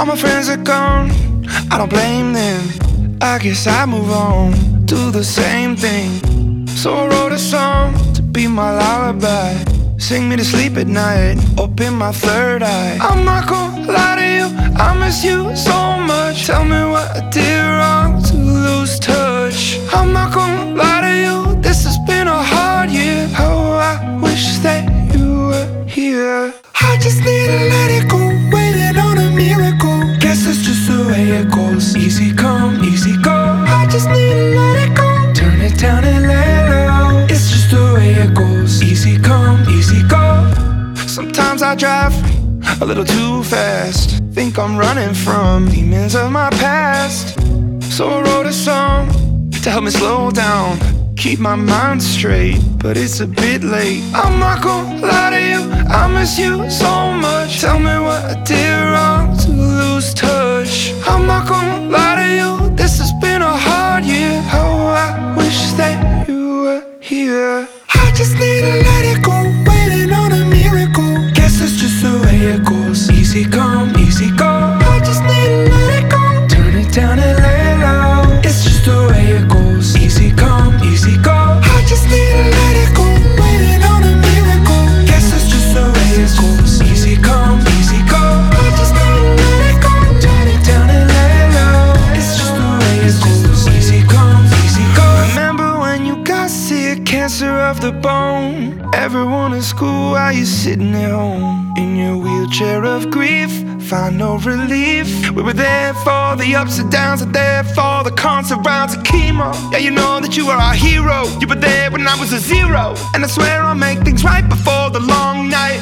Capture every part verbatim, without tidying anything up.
All my friends are gone, I don't blame them. I guess I move on, do the same thing. So I wrote a song to be my lullaby, sing me to sleep at night, open my third eye. I'm not gonna lie to you, I miss you so much. Tell me what I did wrong to lose touch. I'm not gonna lie to you, this has been a hard year. Oh, I wish that you were here. I just need to let it go, waiting on a miracle. Guess that's just the way it goes, easy come, easy go. I just need to let it go, turn it down and let it low. It's just the way it goes, easy come, easy go. Sometimes I drive a little too fast, think I'm running from demons of my past. So I wrote a song to help me slow down, keep my mind straight, but it's a bit late. I'm not gonna lie to you, I miss you so much. Tell me what I did wrong to lose touch. I'm not gonna lie to you, this has been a hard year. Oh, I wish that you were here. I just need to let it go, waiting on a miracle. Guess that's just the way it goes, easy come, easy go. I just need to let it go, turn it down and let it low. It's just the way it goes, easy come, easy go. I just need to let it go, waiting on a miracle. Guess that's just the way it goes, easy come, easy go. I just need to let it go, turn it down and let it low. It's just the way it goes, easy come, easy go. Remember when you got sick, cancer of the bone? Everyone in school, while you sitting at home in your wheelchair of grief, find no relief. We were there for the ups and downs, and there for the constant rounds of chemo. Yeah, you know that you are our hero. You were there when I was a zero, and I swear I'll make things right before the long night.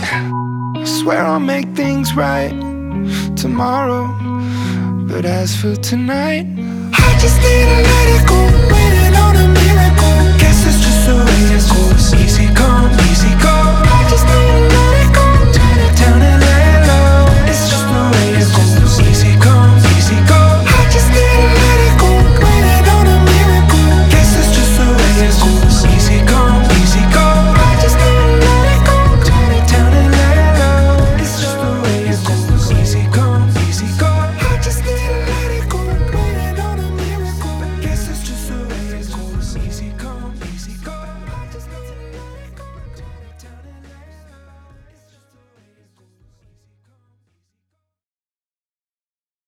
I swear I'll make things right tomorrow, but as for tonight, I just need to let it go, waiting on a miracle. Guess that's just the way it goes, easy come, easy go. I just need